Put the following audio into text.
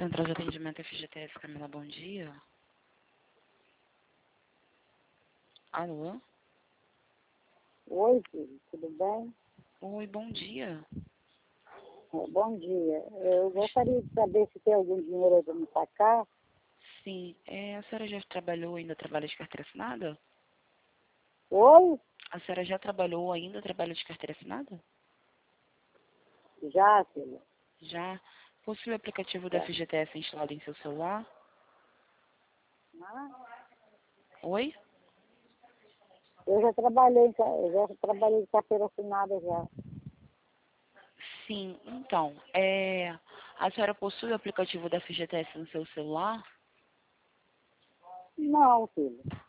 Central de Atendimento FGTS, Camila, bom dia. Alô? Oi, filho, tudo bem? Oi, bom dia. Bom dia. Eu gostaria de saber se tem algum dinheiro aí para me sacar. Sim, a senhora já trabalhou, ainda trabalha de carteira assinada? Oi? A senhora já trabalhou, ainda trabalha de carteira assinada? Já, filho. Já. Possui o aplicativo da Já. FGTS instalado em seu celular? Ah, Oi? eu já trabalhei de carteira assinada já. Sim, então, a senhora possui o aplicativo da FGTS no seu celular? Não, filho.